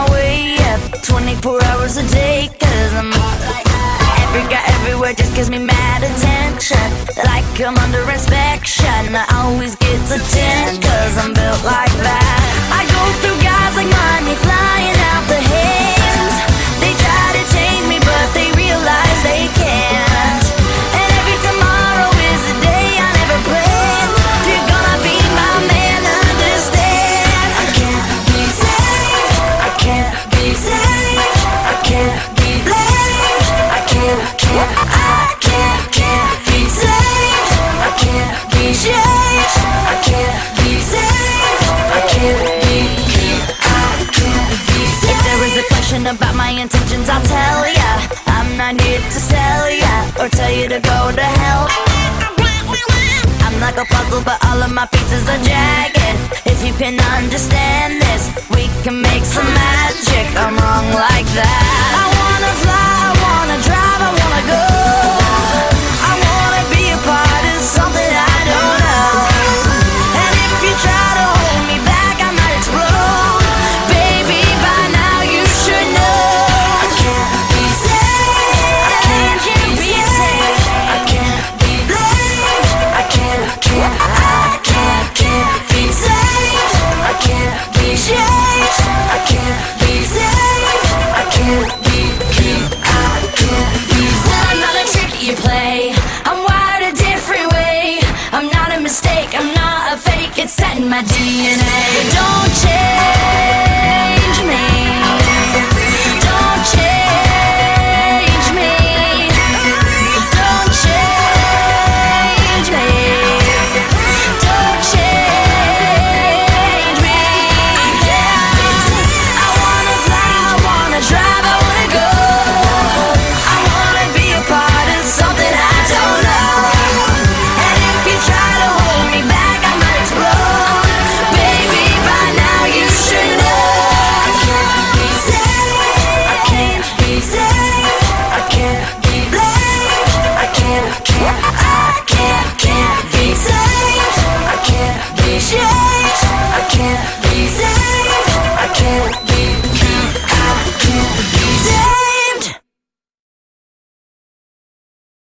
my way up 24 hours a day, cause I'm hot like that. Every guy everywhere just gives me mad attention, like I'm under inspection. I always get to 10, cause I'm built like that. I go through guys like money flying out the hands. They try to change me but they realize they can't. And every tomorrow is a day I never planned. If you're gonna be my man, understand I can't be saved, I can't be saved, I can't be blamed, I can't be saved, I can't be changed, I can't be saved, I can't be saved. If there is a question about my intentions, I'll tell ya. I'm not here to sell ya or tell you to go to hell. I'm like a puzzle, but all of my pieces are jagged. If you can understand this, we can make some magic. I'm wrong like that. I wanna fly, I wanna drive, I wanna go. I wanna be a part of something I don't know. And if you try to hold me back, I might explode. Baby, by now you should know I can't be saved, I can't be saved, I can't be blamed, I can't be saved, I can't be changed, I can't be saved, I can't be saved. I'm not a trick you play, I'm wired a different way. I'm not a mistake, I'm not a fake, it's set in my DNA. Don't change.